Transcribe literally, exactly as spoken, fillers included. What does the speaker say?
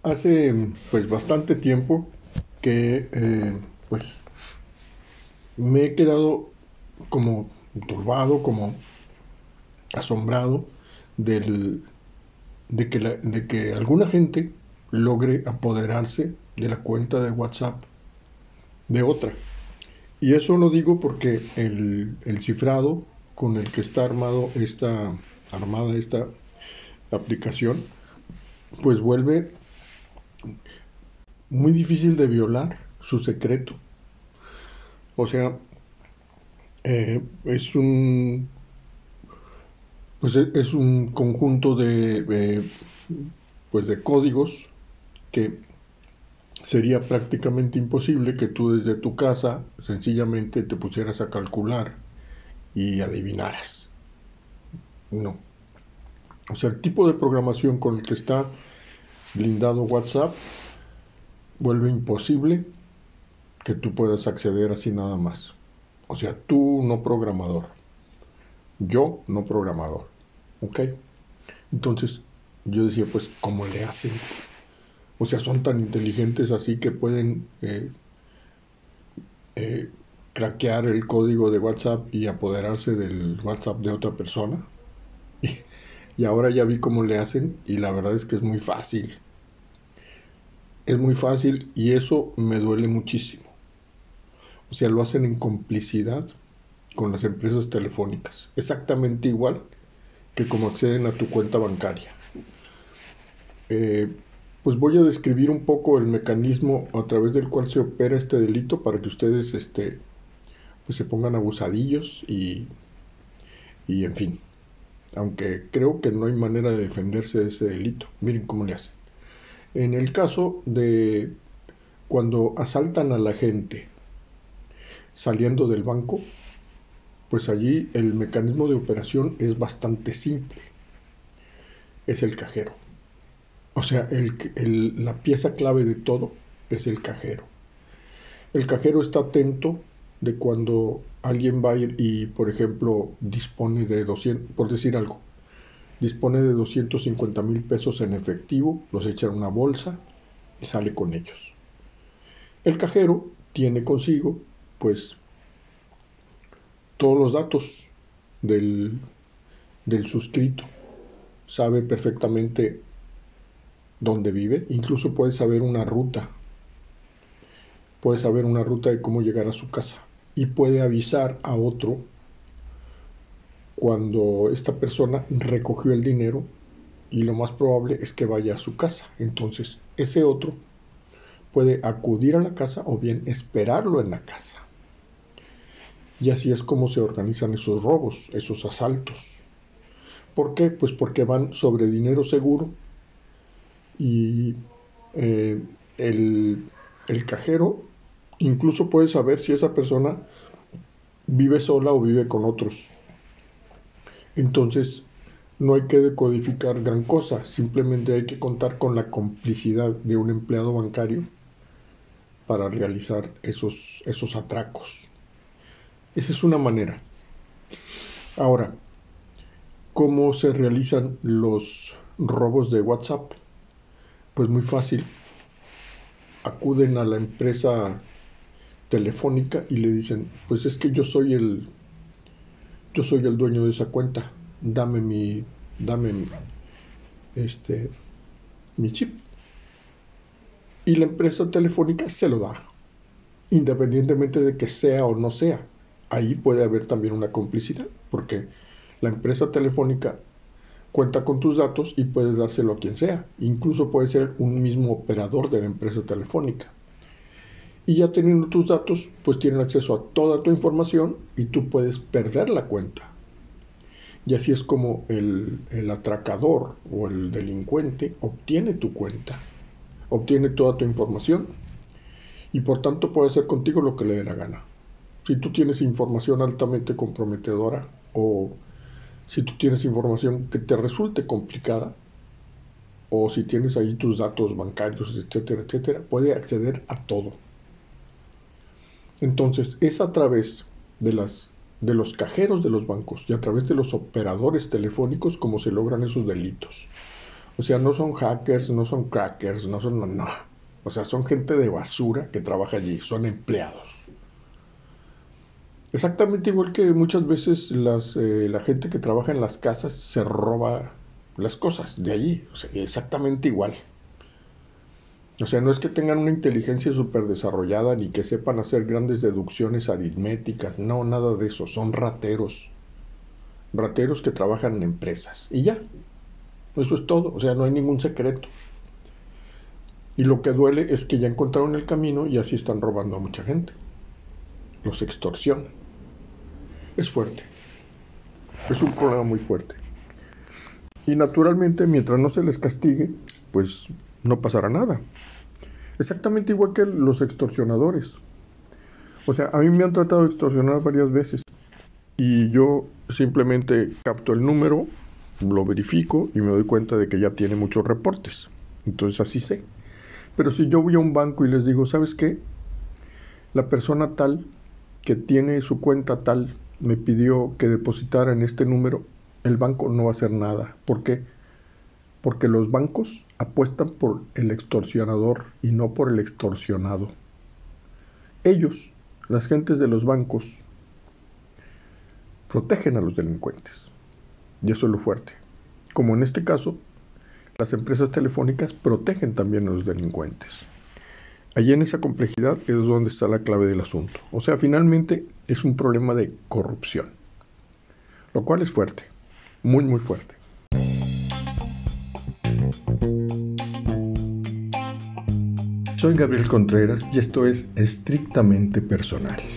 Hace pues bastante tiempo que eh, pues me he quedado como turbado, como asombrado del, de, que la- de que alguna gente logre apoderarse de la cuenta de WhatsApp de otra. Y eso lo digo porque el, el cifrado con el que está armado esta, armada esta aplicación, pues vuelve muy difícil de violar su secreto. O sea, eh, es un pues e- es un conjunto de eh, pues de códigos que sería prácticamente imposible que tú desde tu casa sencillamente te pusieras a calcular y adivinaras. No. O sea, el tipo de programación con el que está blindado WhatsApp vuelve imposible que tú puedas acceder así nada más. O sea, tú no programador, yo no programador. ¿Ok? Entonces yo decía, pues, ¿cómo le hacen? O sea, son tan inteligentes así que pueden eh, eh, craquear el código de WhatsApp y apoderarse del WhatsApp de otra persona. Y, y ahora ya vi cómo le hacen y la verdad es que es muy fácil. Es muy fácil y eso me duele muchísimo. O sea, lo hacen en complicidad con las empresas telefónicas. Exactamente igual que como acceden a tu cuenta bancaria. Eh, pues voy a describir un poco el mecanismo a través del cual se opera este delito para que ustedes este, pues se pongan abusadillos y, y en fin. Aunque creo que no hay manera de defenderse de ese delito. Miren cómo le hacen. En el caso de cuando asaltan a la gente saliendo del banco, pues allí el mecanismo de operación es bastante simple. Es el cajero. O sea, el, el, la pieza clave de todo es el cajero. El cajero está atento de cuando alguien va a ir y, por ejemplo, dispone de doscientos, por decir algo, dispone de doscientos cincuenta mil pesos en efectivo, los echa en una bolsa y sale con ellos. El cajero tiene consigo, pues, todos los datos del, del suscrito. Sabe perfectamente dónde vive, incluso puede saber una ruta, puede saber una ruta de cómo llegar a su casa y puede avisar a otro cuando esta persona recogió el dinero y lo más probable es que vaya a su casa. Entonces, ese otro puede acudir a la casa o bien esperarlo en la casa. Y así es como se organizan esos robos, esos asaltos. ¿Por qué? Pues porque van sobre dinero seguro y eh, el, el cajero incluso puede saber si esa persona vive sola o vive con otros. Entonces, no hay que decodificar gran cosa, simplemente hay que contar con la complicidad de un empleado bancario para realizar esos, esos atracos. Esa es una manera. Ahora, ¿cómo se realizan los robos de WhatsApp? Pues muy fácil. Acuden a la empresa telefónica y le dicen, pues es que yo soy el, yo soy el dueño de esa cuenta. Dame mi, dame este, mi chip. Y la empresa telefónica se lo da, independientemente de que sea o no sea. Ahí puede haber también una complicidad, porque la empresa telefónica cuenta con tus datos y puede dárselo a quien sea. Incluso puede ser un mismo operador de la empresa telefónica. Y ya teniendo tus datos, pues tienen acceso a toda tu información y tú puedes perder la cuenta. Y así es como el, el atracador o el delincuente obtiene tu cuenta, obtiene toda tu información y por tanto puede hacer contigo lo que le dé la gana. Si tú tienes información altamente comprometedora o si tú tienes información que te resulte complicada o si tienes ahí tus datos bancarios, etcétera, etcétera, puede acceder a todo. Entonces, es a través de las de los cajeros de los bancos y a través de los operadores telefónicos como se logran esos delitos. O sea, no son hackers, no son crackers, no son... No. O sea, son gente de basura que trabaja allí, son empleados. Exactamente igual que muchas veces las, eh, la gente que trabaja en las casas se roba las cosas de allí. O sea, exactamente igual. O sea, no es que tengan una inteligencia súper desarrollada ni que sepan hacer grandes deducciones aritméticas. No, nada de eso. Son rateros. Rateros que trabajan en empresas. Y ya. Eso es todo. O sea, no hay ningún secreto. Y lo que duele es que ya encontraron el camino y así están robando a mucha gente. Los extorsionan. Es fuerte. Es un problema muy fuerte. Y naturalmente, mientras no se les castigue, pues no pasará nada. Exactamente igual que los extorsionadores. O sea, a mí me han tratado de extorsionar varias veces. Y yo simplemente capto el número, lo verifico y me doy cuenta de que ya tiene muchos reportes. Entonces así sé. Pero si yo voy a un banco y les digo, ¿sabes qué? La persona tal que tiene su cuenta tal me pidió que depositara en este número, el banco no va a hacer nada. ¿Por qué? Porque los bancos apuestan por el extorsionador y no por el extorsionado. Ellos, las gentes de los bancos, protegen a los delincuentes. Y eso es lo fuerte. Como en este caso, las empresas telefónicas protegen también a los delincuentes. Allí en esa complejidad es donde está la clave del asunto. O sea, finalmente es un problema de corrupción. Lo cual es fuerte. Muy, muy fuerte. Soy Gabriel Contreras y esto es Estrictamente Personal.